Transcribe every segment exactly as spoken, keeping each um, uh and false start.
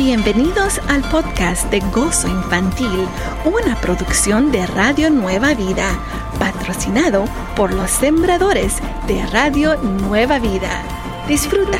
Bienvenidos al podcast de Gozo Infantil, una producción de Radio Nueva Vida, patrocinado por los sembradores de Radio Nueva Vida. Disfruta.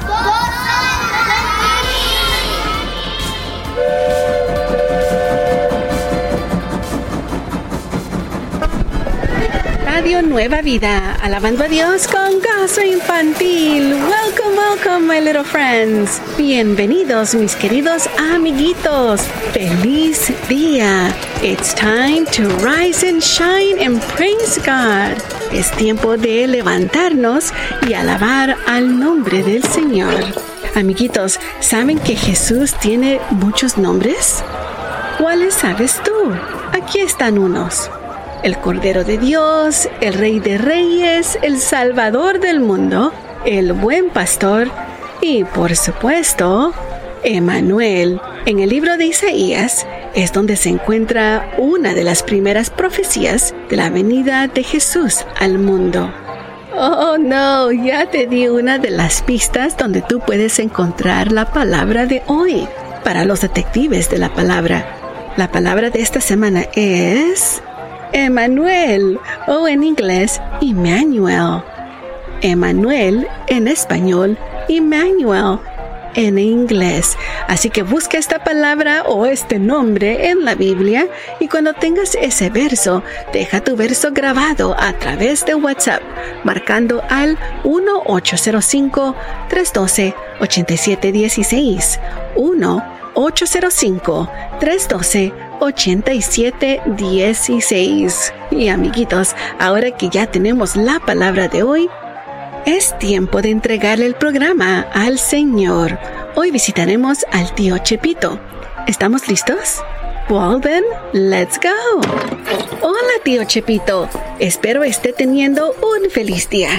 Radio Nueva Vida, alabando a Dios con Gozo Infantil. Welcome, welcome, my little friends. Bienvenidos, mis queridos amiguitos. Feliz día. It's time to rise and shine and praise God. Es tiempo de levantarnos y alabar al nombre del Señor. Amiguitos, ¿saben que Jesús tiene muchos nombres? ¿Cuáles sabes tú? Aquí están unos. El Cordero de Dios, el Rey de Reyes, el Salvador del mundo, el Buen Pastor y, por supuesto, Emmanuel. En el libro de Isaías es donde se encuentra una de las primeras profecías de la venida de Jesús al mundo. Oh, no, ya te di una de las pistas donde tú puedes encontrar la palabra de hoy. Para los detectives de la palabra, la palabra de esta semana es Emmanuel, o en inglés, Emmanuel. Emmanuel en español, Emmanuel en inglés. Así que busca esta palabra o este nombre en la Biblia y cuando tengas ese verso, deja tu verso grabado a través de WhatsApp, marcando al uno ocho cero cinco, tres uno dos, ocho siete uno seis. uno ocho cero cinco, tres uno dos, ocho siete uno seis. Y amiguitos, ahora que ya tenemos la palabra de hoy, es tiempo de entregarle el programa al Señor. Hoy visitaremos al tío Chepito. ¿Estamos listos? Well then, let's go. Hola tío Chepito, espero esté teniendo un feliz día.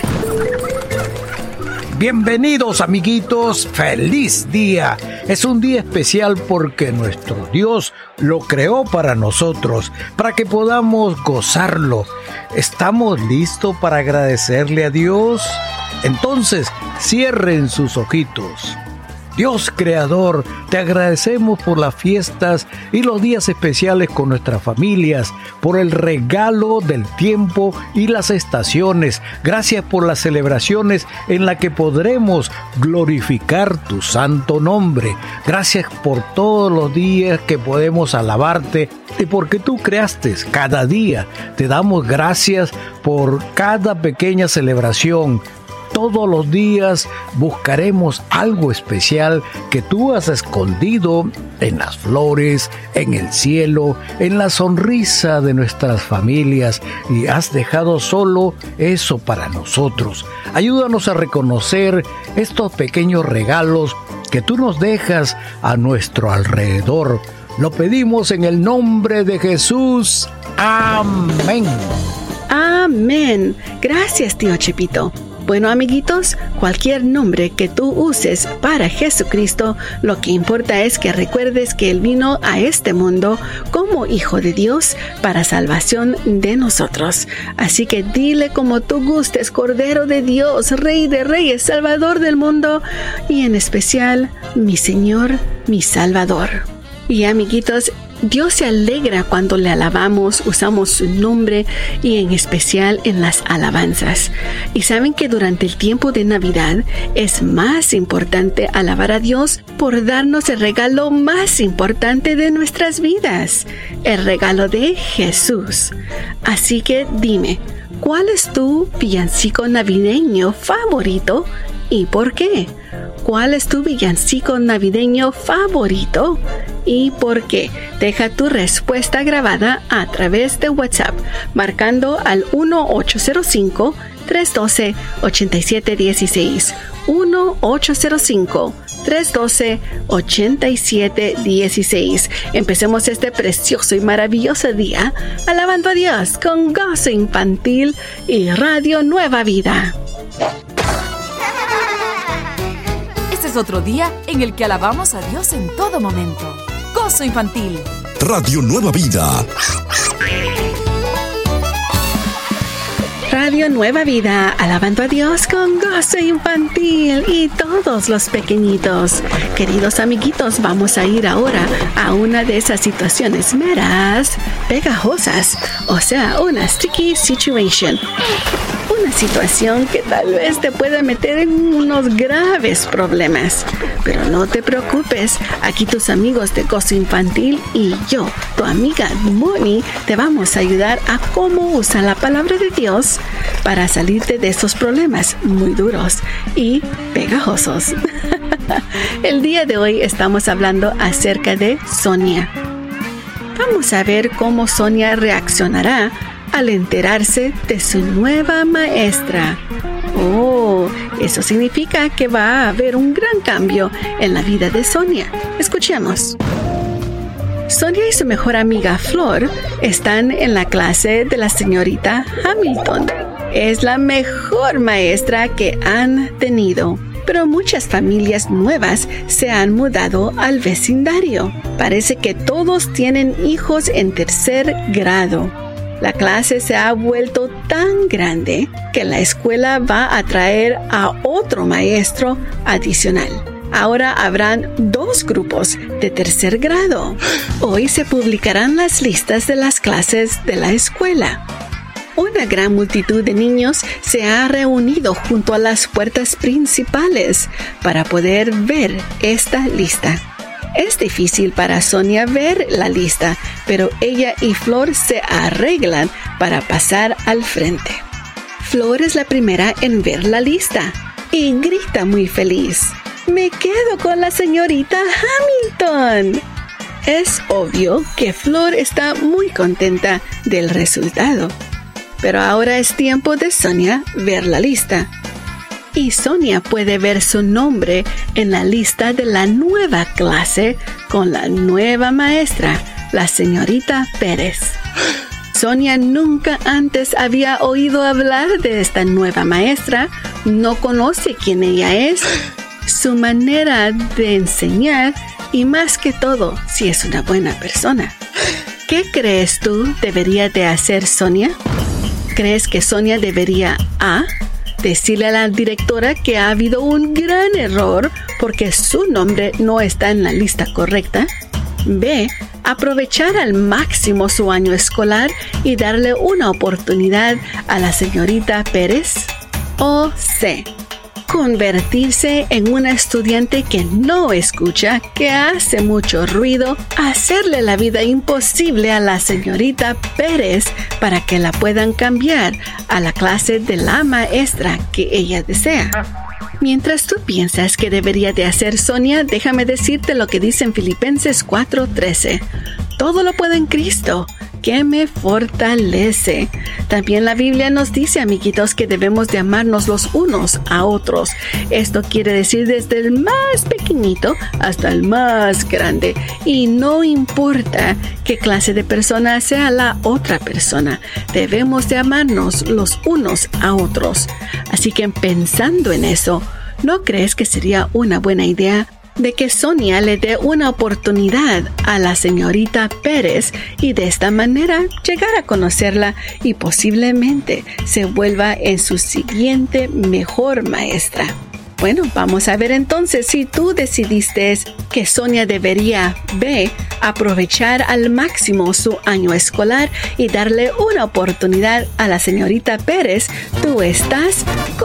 Bienvenidos amiguitos, feliz día. Es un día especial porque nuestro Dios lo creó para nosotros, para que podamos gozarlo. ¿Estamos listos para agradecerle a Dios? Entonces, cierren sus ojitos. Dios Creador, te agradecemos por las fiestas y los días especiales con nuestras familias, por el regalo del tiempo y las estaciones. Gracias por las celebraciones en las que podremos glorificar tu santo nombre. Gracias por todos los días que podemos alabarte y porque tú creaste cada día. Te damos gracias por cada pequeña celebración. Todos los días buscaremos algo especial que tú has escondido en las flores, en el cielo, en la sonrisa de nuestras familias y has dejado solo eso para nosotros. Ayúdanos a reconocer estos pequeños regalos que tú nos dejas a nuestro alrededor. Lo pedimos en el nombre de Jesús. Amén. Amén. Gracias, tío Chepito. Bueno, amiguitos, cualquier nombre que tú uses para Jesucristo, lo que importa es que recuerdes que Él vino a este mundo como Hijo de Dios para salvación de nosotros. Así que dile como tú gustes, Cordero de Dios, Rey de Reyes, Salvador del mundo y en especial, mi Señor, mi Salvador. Y amiguitos, Dios se alegra cuando le alabamos, usamos su nombre y en especial en las alabanzas. Y saben que durante el tiempo de Navidad es más importante alabar a Dios por darnos el regalo más importante de nuestras vidas, el regalo de Jesús. Así que dime, ¿cuál es tu villancico navideño favorito y por qué? ¿Cuál es tu villancico navideño favorito y por qué? Deja tu respuesta grabada a través de WhatsApp, marcando al uno ocho cero cinco, tres uno dos, ocho siete uno seis. uno ocho cero cinco, tres uno dos, ocho siete uno seis. Empecemos este precioso y maravilloso día alabando a Dios con Gozo Infantil y Radio Nueva Vida. Este es otro día en el que alabamos a Dios en todo momento. Gozo Infantil. Radio Nueva Vida. Radio Nueva Vida, alabando a Dios con gozo infantil y todos los pequeñitos. Queridos amiguitos, vamos a ir ahora a una de esas situaciones meras pegajosas, o sea, una sticky situation. Una situación que tal vez te pueda meter en unos graves problemas. Pero no te preocupes, aquí tus amigos de Gozo Infantil y yo, tu amiga Moni, te vamos a ayudar a cómo usar la palabra de Dios para salirte de estos problemas muy duros y pegajosos. El día de hoy estamos hablando acerca de Sonia. Vamos a ver cómo Sonia reaccionará al enterarse de su nueva maestra. Oh, eso significa que va a haber un gran cambio en la vida de Sonia. Escuchemos. Sonia y su mejor amiga Flor están en la clase de la señorita Hamilton. Es la mejor maestra que han tenido. Pero muchas familias nuevas se han mudado al vecindario. Parece que todos tienen hijos en tercer grado. La clase se ha vuelto tan grande que la escuela va a traer a otro maestro adicional. Ahora habrán dos grupos de tercer grado. Hoy se publicarán las listas de las clases de la escuela. Una gran multitud de niños se ha reunido junto a las puertas principales para poder ver esta lista. Es difícil para Sonia ver la lista, pero ella y Flor se arreglan para pasar al frente. Flor es la primera en ver la lista y grita muy feliz: ¡Me quedo con la señorita Hamilton! Es obvio que Flor está muy contenta del resultado, pero ahora es tiempo de Sonia ver la lista. Y Sonia puede ver su nombre en la lista de la nueva clase con la nueva maestra, la señorita Pérez. Sonia nunca antes había oído hablar de esta nueva maestra, no conoce quién ella es, su manera de enseñar y más que todo, si es una buena persona. ¿Qué crees tú debería de hacer Sonia? ¿Crees que Sonia debería A, decirle a la directora que ha habido un gran error porque su nombre no está en la lista correcta? B, aprovechar al máximo su año escolar y darle una oportunidad a la señorita Pérez? O C, convertirse en una estudiante que no escucha, que hace mucho ruido, hacerle la vida imposible a la señorita Pérez para que la puedan cambiar a la clase de la maestra que ella desea. Mientras tú piensas que debería de hacer Sonia, déjame decirte lo que dice en Filipenses cuatro trece. Todo lo puedo en Cristo, que me fortalece. También la Biblia nos dice, amiguitos, que debemos de amarnos los unos a otros. Esto quiere decir desde el más pequeñito hasta el más grande. Y no importa qué clase de persona sea la otra persona, debemos de amarnos los unos a otros. Así que pensando en eso, ¿no crees que sería una buena idea de que Sonia le dé una oportunidad a la señorita Pérez y de esta manera llegar a conocerla y posiblemente se vuelva en su siguiente mejor maestra? Bueno, vamos a ver entonces si tú decidiste que Sonia debería B, aprovechar al máximo su año escolar y darle una oportunidad a la señorita Pérez. Tú estás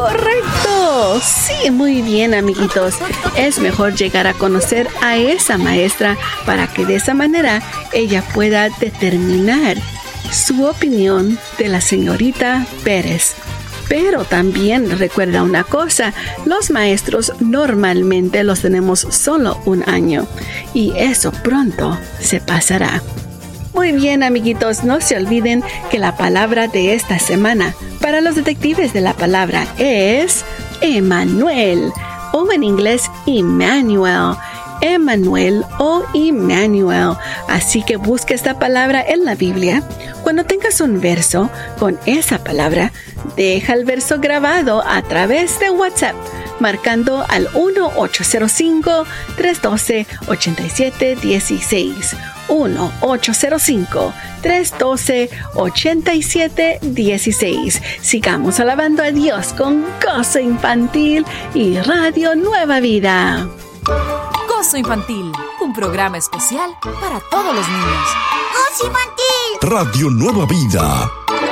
correcto. Sí, muy bien, amiguitos. Es mejor llegar a conocer a esa maestra para que de esa manera ella pueda determinar su opinión de la señorita Pérez. Pero también recuerda una cosa, los maestros normalmente los tenemos solo un año y eso pronto se pasará. Muy bien, amiguitos, no se olviden que la palabra de esta semana para los detectives de la palabra es Emmanuel, o en inglés Emmanuel. Emmanuel o Emmanuel. Así que busca esta palabra en la Biblia. Cuando tengas un verso con esa palabra, deja el verso grabado a través de WhatsApp, marcando al uno ocho cero cinco, tres uno dos, ocho siete uno seis. uno ocho cero cinco, tres uno dos, ocho siete uno seis. Sigamos alabando a Dios con Gozo Infantil y Radio Nueva Vida. Gozo Infantil, un programa especial para todos los niños. ¡Gozo Infantil! Radio Nueva Vida.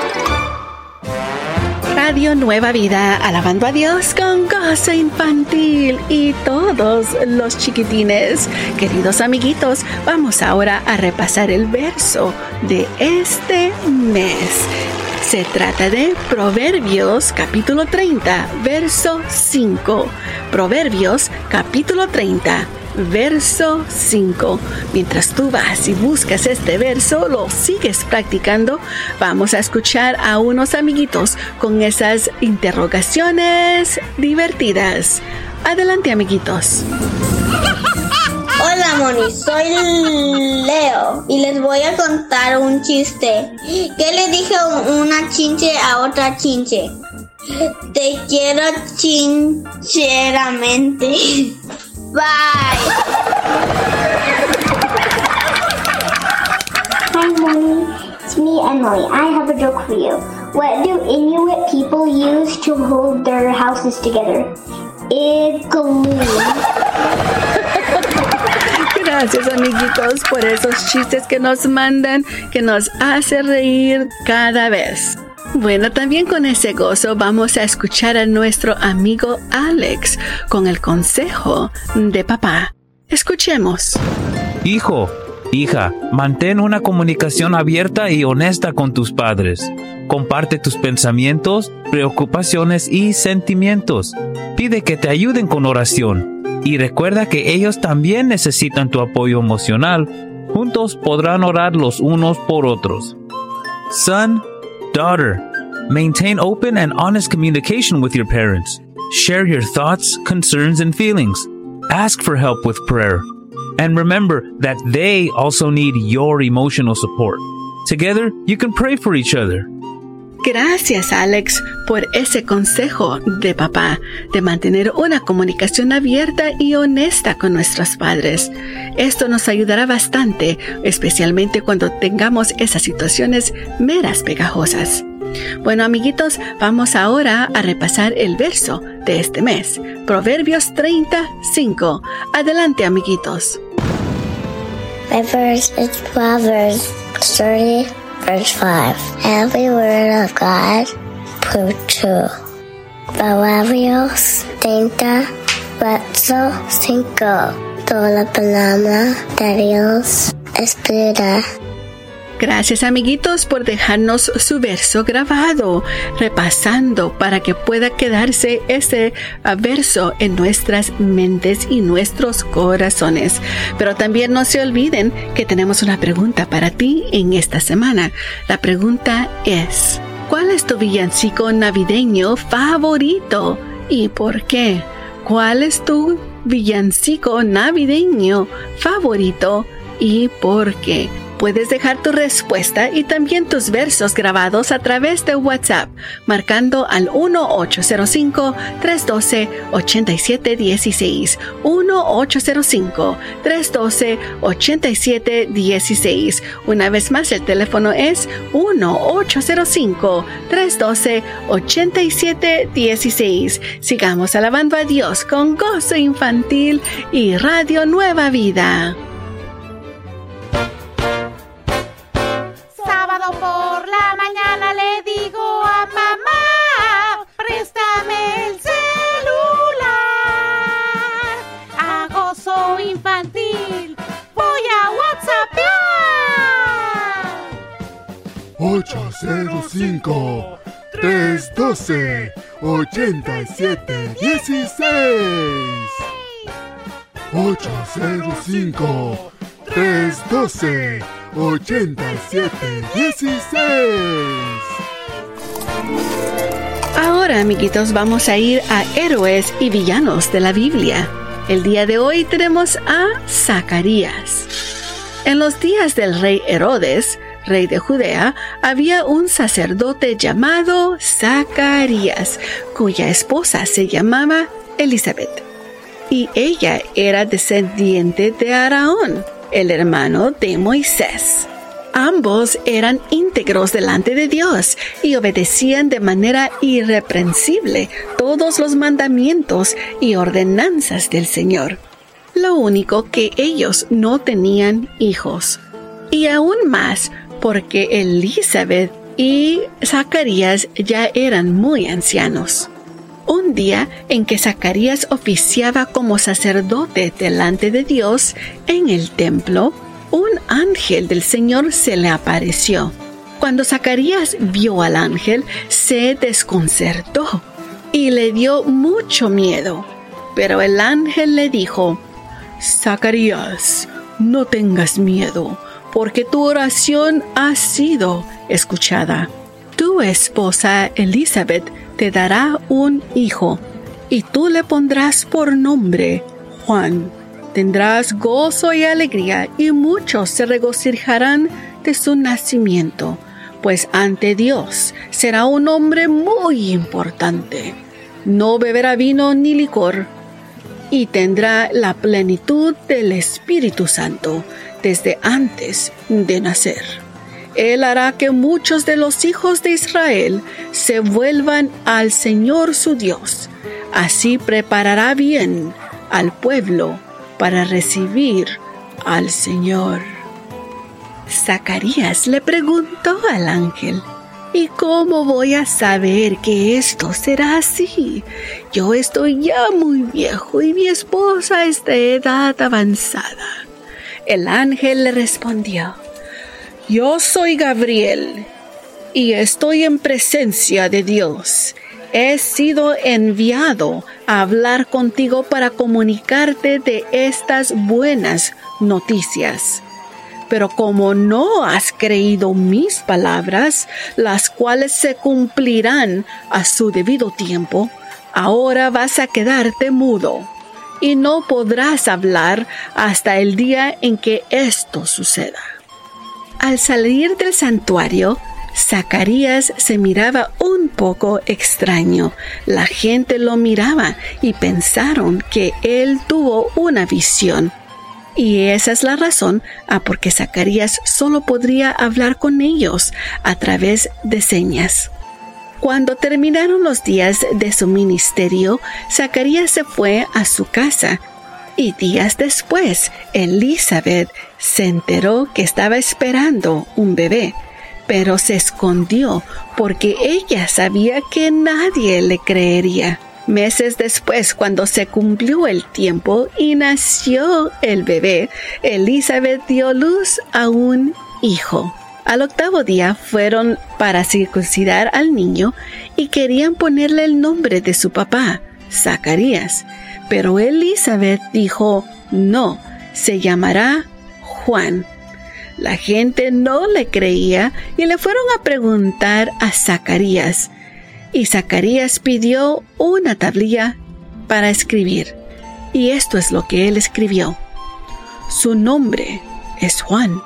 Radio Nueva Vida, alabando a Dios con Gozo Infantil y todos los chiquitines. Queridos amiguitos, vamos ahora a repasar el verso de este mes. Se trata de Proverbios capítulo treinta, verso cinco. Proverbios capítulo treinta, verso cinco. Mientras tú vas y buscas este verso, lo sigues practicando, vamos a escuchar a unos amiguitos con esas interrogaciones divertidas. Adelante, amiguitos. Hola, Moni, soy Leo y les voy a contar un chiste. ¿Qué le dije una chinche a otra chinche? Te quiero chincheramente. Bye. Hi, Moni. It's me, Emily. I have a joke for you. What do Inuit people use to hold their houses together? Igloo. Gracias, amiguitos, por esos chistes que nos mandan, que nos hace reír cada vez. Bueno, también con ese gozo vamos a escuchar a nuestro amigo Alex con el consejo de papá. Escuchemos. Hijo, hija, mantén una comunicación abierta y honesta con tus padres. Comparte tus pensamientos, preocupaciones y sentimientos. Pide que te ayuden con oración. Y recuerda que ellos también necesitan tu apoyo emocional. Juntos podrán orar los unos por otros. Son, daughter, maintain open and honest communication with your parents. Share your thoughts, concerns, and feelings. Ask for help with prayer. And remember that they also need your emotional support. Together, you can pray for each other. Gracias, Alex, por ese consejo de papá, de mantener una comunicación abierta y honesta con nuestros padres. Esto nos ayudará bastante, especialmente cuando tengamos esas situaciones meras pegajosas. Bueno, amiguitos, vamos ahora a repasar el verso de este mes, Proverbios treinta, cinco. Adelante, amiguitos. My verse is Proverbs thirty, verse five. Every word of God proved true. Proverbios treinta, verso cinco. Toda la palabra de Dios es verdad. Gracias, amiguitos, por dejarnos su verso grabado, repasando para que pueda quedarse ese verso en nuestras mentes y nuestros corazones. Pero también no se olviden que tenemos una pregunta para ti en esta semana. La pregunta es, ¿cuál es tu villancico navideño favorito y por qué? ¿Cuál es tu villancico navideño favorito y por qué? Puedes dejar tu respuesta y también tus versos grabados a través de WhatsApp, marcando al uno ocho cero cinco, tres uno dos, ocho siete uno seis, uno ocho cero cinco, tres uno dos, ocho siete uno seis. Una vez más, el teléfono es uno ocho cero cinco, tres uno dos, ocho siete uno seis. Sigamos alabando a Dios con Gozo Infantil y Radio Nueva Vida. Por la mañana le digo a mamá, préstame el celular. A Gozo Infantil voy a WhatsAppear. ocho cero cinco, tres uno dos, ocho siete uno seis. ocho cero cinco, tres uno dos, ocho siete uno seis. Ahora, amiguitos, vamos a ir a héroes y villanos de la Biblia. El día de hoy tenemos a Zacarías. En los días del rey Herodes, rey de Judea, había un sacerdote llamado Zacarías, cuya esposa se llamaba Elizabeth. y ella era descendiente de Aarón, el hermano de Moisés. Ambos eran íntegros delante de Dios y obedecían de manera irreprensible todos los mandamientos y ordenanzas del Señor. Lo único que ellos no tenían hijos. Y aún más porque Elizabeth y Zacarías ya eran muy ancianos. Un día en que Zacarías oficiaba como sacerdote delante de Dios en el templo, un ángel del Señor se le apareció. Cuando Zacarías vio al ángel, se desconcertó y le dio mucho miedo. Pero el ángel le dijo: Zacarías, no tengas miedo, porque tu oración ha sido escuchada. Tu esposa Elizabeth te dará un hijo, y tú le pondrás por nombre Juan. Tendrás gozo y alegría, y muchos se regocijarán de su nacimiento, pues ante Dios será un hombre muy importante. No beberá vino ni licor, y tendrá la plenitud del Espíritu Santo desde antes de nacer. Él hará que muchos de los hijos de Israel se vuelvan al Señor su Dios. Así preparará bien al pueblo para recibir al Señor. Zacarías le preguntó al ángel: ¿Y cómo voy a saber que esto será así? Yo estoy ya muy viejo y mi esposa es de edad avanzada. El ángel le respondió: Yo soy Gabriel y estoy en presencia de Dios. He sido enviado a hablar contigo para comunicarte de estas buenas noticias. Pero como no has creído mis palabras, las cuales se cumplirán a su debido tiempo, ahora vas a quedarte mudo y no podrás hablar hasta el día en que esto suceda. Al salir del santuario, Zacarías se miraba un poco extraño. La gente lo miraba y pensaron que él tuvo una visión. Y esa es la razón a por qué Zacarías solo podría hablar con ellos a través de señas. Cuando terminaron los días de su ministerio, Zacarías se fue a su casa. Y días después, Elizabeth se enteró que estaba esperando un bebé, pero se escondió porque ella sabía que nadie le creería. Meses después, cuando se cumplió el tiempo y nació el bebé, Elizabeth dio luz a un hijo. Al octavo día fueron para circuncidar al niño y querían ponerle el nombre de su papá, Zacarías. Pero Elizabeth dijo: no, se llamará Juan. La gente no le creía y le fueron a preguntar a Zacarías. Y Zacarías pidió una tablilla para escribir. Y esto es lo que él escribió: su nombre es Juan.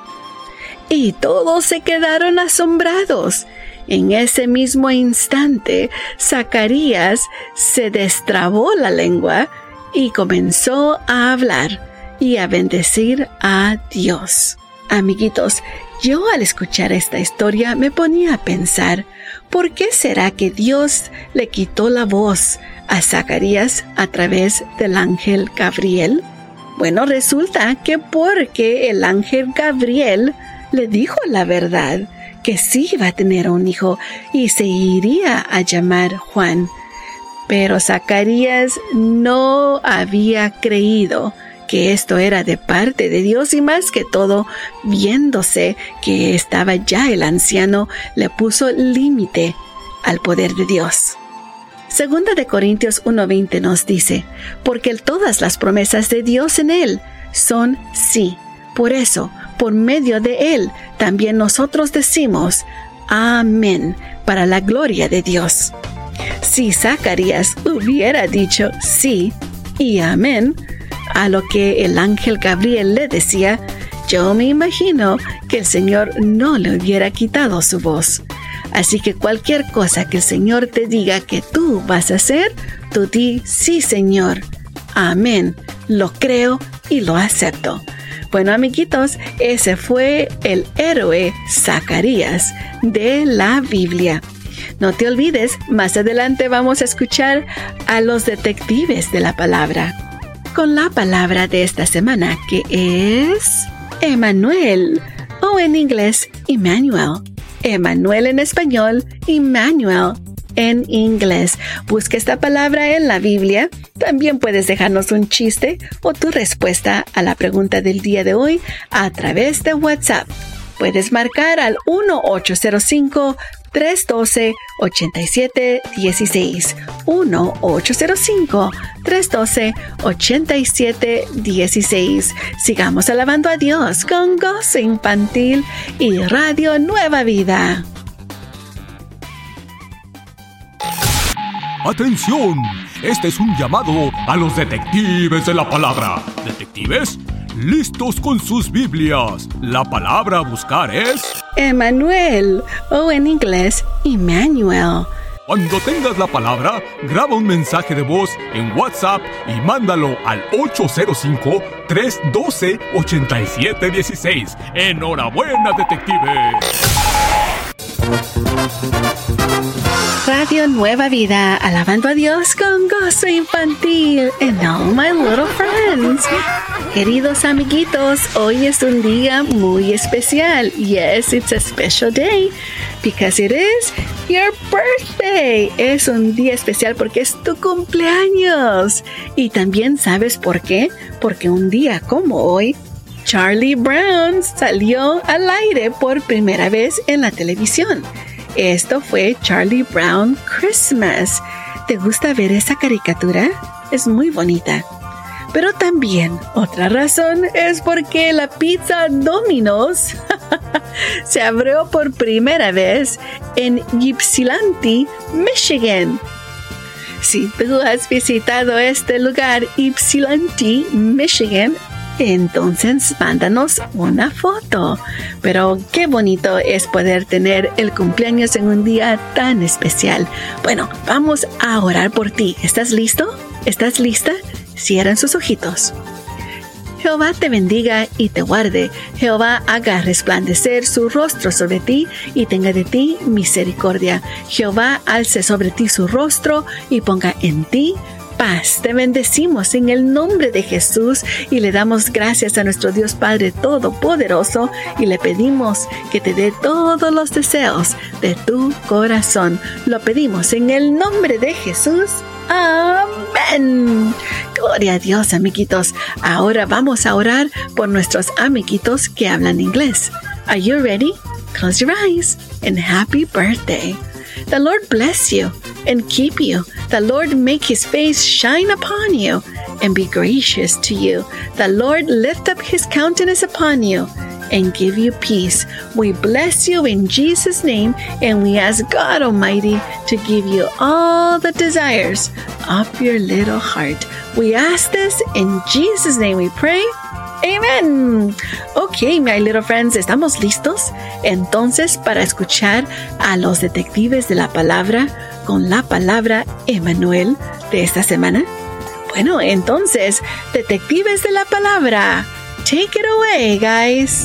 Y todos se quedaron asombrados. En ese mismo instante, Zacarías se destrabó la lengua y comenzó a hablar y a bendecir a Dios. Amiguitos, yo al escuchar esta historia me ponía a pensar: ¿por qué será que Dios le quitó la voz a Zacarías a través del ángel Gabriel? Bueno, resulta que porque el ángel Gabriel le dijo la verdad, que sí iba a tener un hijo y se iría a llamar Juan. Pero Zacarías no había creído que esto era de parte de Dios, y más que todo, viéndose que estaba ya el anciano, le puso límite al poder de Dios. Segunda de Corintios uno veinte nos dice: porque todas las promesas de Dios en él son sí. Por eso, por medio de él, también nosotros decimos amén, para la gloria de Dios. Si Zacarías hubiera dicho sí y amén a lo que el ángel Gabriel le decía, yo me imagino que el Señor no le hubiera quitado su voz. Así que cualquier cosa que el Señor te diga que tú vas a hacer, tú di sí, Señor, amén, lo creo y lo acepto. Bueno, amiguitos, ese fue el héroe Zacarías de la Biblia. No te olvides, más adelante vamos a escuchar a los detectives de la palabra, con la palabra de esta semana, que es Emmanuel, o en inglés, Emmanuel. Emmanuel en español, Emmanuel en inglés. Busca esta palabra en la Biblia. También puedes dejarnos un chiste o tu respuesta a la pregunta del día de hoy a través de WhatsApp. Puedes marcar al uno ocho cero cinco, tres uno dos, ocho siete uno seis. uno ocho cero cinco, tres uno dos, ocho siete uno seis. Sigamos alabando a Dios con Gozo Infantil y Radio Nueva Vida. ¡Atención! Este es un llamado a los detectives de la palabra. ¿Detectives? ¡Listos con sus Biblias! La palabra a buscar es... Emmanuel, o en inglés, Emmanuel. Cuando tengas la palabra, graba un mensaje de voz en WhatsApp y mándalo al ocho cero cinco, tres uno dos, ocho siete uno seis. ¡Enhorabuena, detectives! Radio Nueva Vida, alabando a Dios con Gozo Infantil and all my little friends. Queridos amiguitos, hoy es un día muy especial. Yes, it's a special day because it is your birthday. Es un día especial porque es tu cumpleaños. Y también sabes por qué, porque un día como hoy, Charlie Brown salió al aire por primera vez en la televisión. Esto fue Charlie Brown Christmas. ¿Te gusta ver esa caricatura? Es muy bonita. Pero también otra razón es porque la pizza Domino's se abrió por primera vez en Ypsilanti, Michigan. Si tú has visitado este lugar, Ypsilanti, Michigan, entonces mándanos una foto. Pero qué bonito es poder tener el cumpleaños en un día tan especial. Bueno, vamos a orar por ti. ¿Estás listo? ¿Estás lista? Cierran sus ojitos. Jehová te bendiga y te guarde. Jehová haga resplandecer su rostro sobre ti y tenga de ti misericordia. Jehová alce sobre ti su rostro y ponga en ti paz. Te bendecimos en el nombre de Jesús y le damos gracias a nuestro Dios Padre Todopoderoso y le pedimos que te dé todos los deseos de tu corazón. Lo pedimos en el nombre de Jesús. Amén. Gloria a Dios, amiguitos. Ahora vamos a orar por nuestros amiguitos que hablan inglés. Are you ready? Close your eyes and happy birthday. The Lord bless you and keep you. The Lord make his face shine upon you and be gracious to you. The Lord lift up his countenance upon you and give you peace. We bless you in Jesus' name, and we ask God Almighty to give you all the desires of your little heart. We ask this in Jesus' name we pray. Amen. Ok, my little friends, ¿estamos listos? Entonces, para escuchar a los detectives de la palabra con la palabra Emmanuel de esta semana. Bueno, entonces, detectives de la palabra, take it away, guys.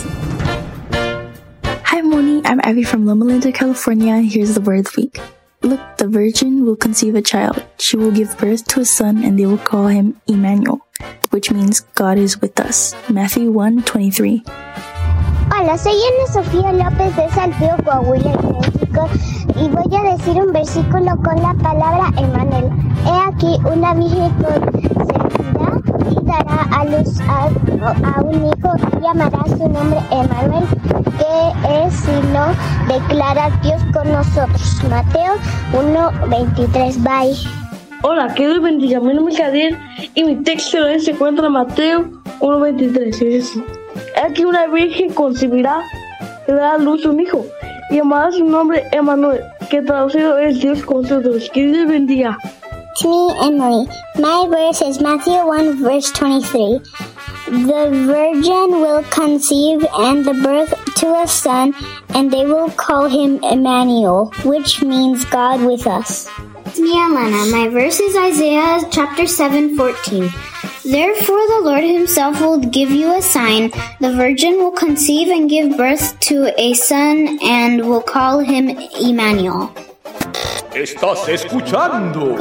Hi, Moni. I'm Abby from Loma Linda, California. Here's the word of the week. Look, the virgin will conceive a child. She will give birth to a son, and they will call him Emmanuel, which means God is with us. Matthew one twenty-three. Hola, soy Ana Sofía López de Saltillo, Coahuila, México, y voy a decir un versículo con la palabra Emmanuel. He aquí, una virgen concebirá y dará a luz a, a un hijo y llamará su nombre Emmanuel, que es sino declara Dios con nosotros. Mateo uno veintitrés. Bye. Hola, que Dios bendiga. Mi nombre es Javier y mi texto de hoy se encuentra en Mateo uno veintitrés. Es así. Aquí una virgen concebirá y dará a luz un hijo y llamará su nombre Emmanuel, que traducido es Dios con nosotros. Que Dios bendiga. It's me, Emily. My verse is Matthew one, verse twenty-three. The virgin will conceive and the birth to a son, and they will call him Emmanuel, which means God with us. It's me, Alana. My verse is Isaiah chapter seven, fourteen. Therefore the Lord himself will give you a sign. The virgin will conceive and give birth to a son and will call him Emmanuel. Estás escuchando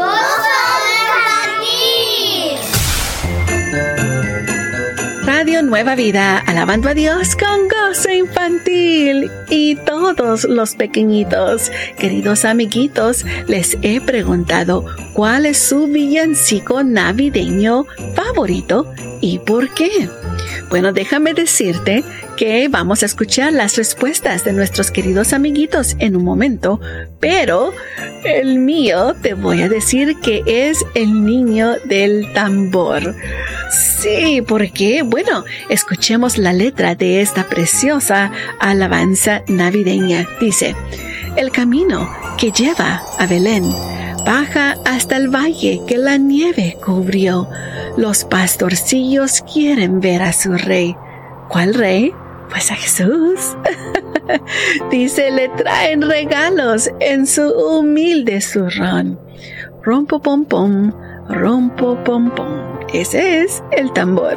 Radio Nueva Vida, alabando a Dios con gozo infantil. Y todos los pequeñitos, queridos amiguitos, les he preguntado cuál es su villancico navideño favorito y por qué. Bueno, déjame decirte que vamos a escuchar las respuestas de nuestros queridos amiguitos en un momento, pero el mío te voy a decir que es el niño del tambor. Sí, ¿por qué? Bueno, escuchemos la letra de esta preciosa alabanza navideña. Dice, el camino que lleva a Belén baja hasta el valle que la nieve cubrió. Los pastorcillos quieren ver a su rey. ¿Cuál rey? Pues a Jesús. Dice, le traen regalos en su humilde zurrón. Rompo pom pom, rompo pom pom. Ese es el tambor.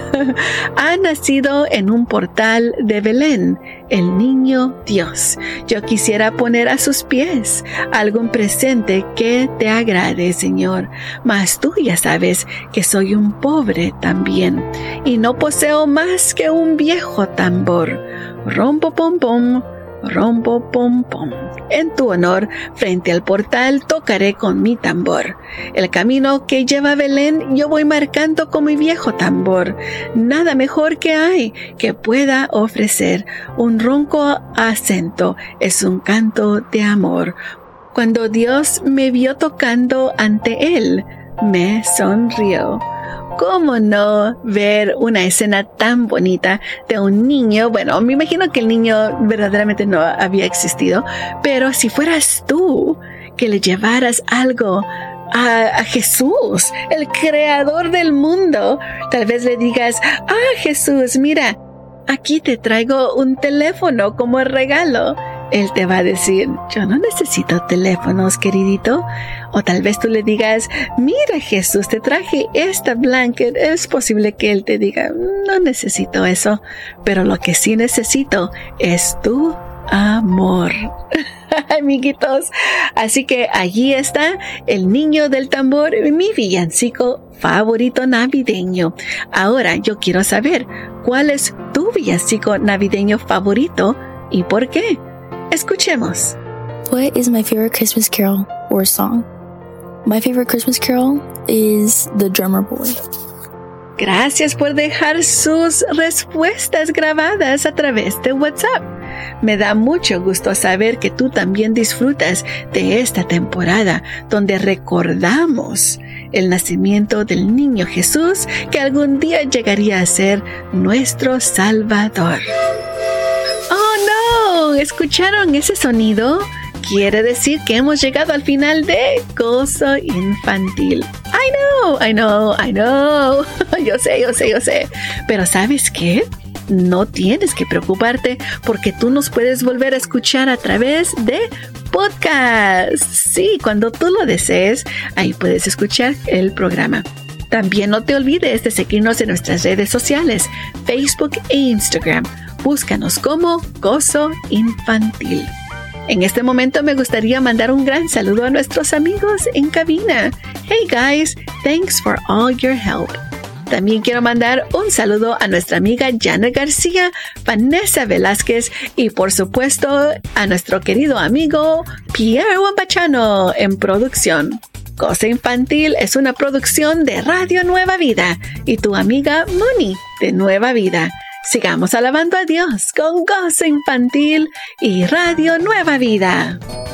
Ha nacido en un portal de Belén, el niño Dios. Yo quisiera poner a sus pies algún presente que te agrade, Señor. Mas tú ya sabes que soy un pobre también y no poseo más que un viejo tambor. Rompo pom pom, rompo pom pom. En tu honor, frente al portal tocaré con mi tambor. El camino que lleva a Belén yo voy marcando con mi viejo tambor. Nada mejor que hay que pueda ofrecer. Un ronco acento es un canto de amor. Cuando Dios me vio tocando ante él, me sonrió. ¿Cómo no ver una escena tan bonita de un niño? Bueno, me imagino que el niño verdaderamente no había existido, pero si fueras tú que le llevaras algo a, a Jesús, el creador del mundo, tal vez le digas, ah, Jesús, mira, aquí te traigo un teléfono como regalo. Él te va a decir, yo no necesito teléfonos, queridito. O tal vez tú le digas, mira Jesús, te traje esta blanket. Es posible que él te diga, no necesito eso, pero lo que sí necesito es tu amor. Amiguitos, así que allí está el niño del tambor, mi villancico favorito navideño. Ahora yo quiero saber, ¿cuál es tu villancico navideño favorito y por qué? Escuchemos. What is my favorite Christmas carol or song? My favorite Christmas carol is The Drummer Boy. Gracias por dejar sus respuestas grabadas a través de WhatsApp. Me da mucho gusto saber que tú también disfrutas de esta temporada donde recordamos el nacimiento del niño Jesús que algún día llegaría a ser nuestro Salvador. ¡Oh, no! ¿Escucharon ese sonido? Quiere decir que hemos llegado al final de Gozo Infantil. I know, I know, I know. Yo sé, yo sé, yo sé. Pero ¿sabes qué? No tienes que preocuparte porque tú nos puedes volver a escuchar a través de podcast. Sí, cuando tú lo desees, ahí puedes escuchar el programa. También no te olvides de seguirnos en nuestras redes sociales, Facebook e Instagram. Búscanos como Gozo Infantil. En este momento me gustaría mandar un gran saludo a nuestros amigos en cabina. Hey guys, thanks for all your help. También quiero mandar un saludo a nuestra amiga Janet García, Vanessa Velázquez y por supuesto a nuestro querido amigo Pierre Wampachano en producción. Gozo Infantil es una producción de Radio Nueva Vida y tu amiga Moni de Nueva Vida. Sigamos alabando a Dios con Gozo Infantil y Radio Nueva Vida.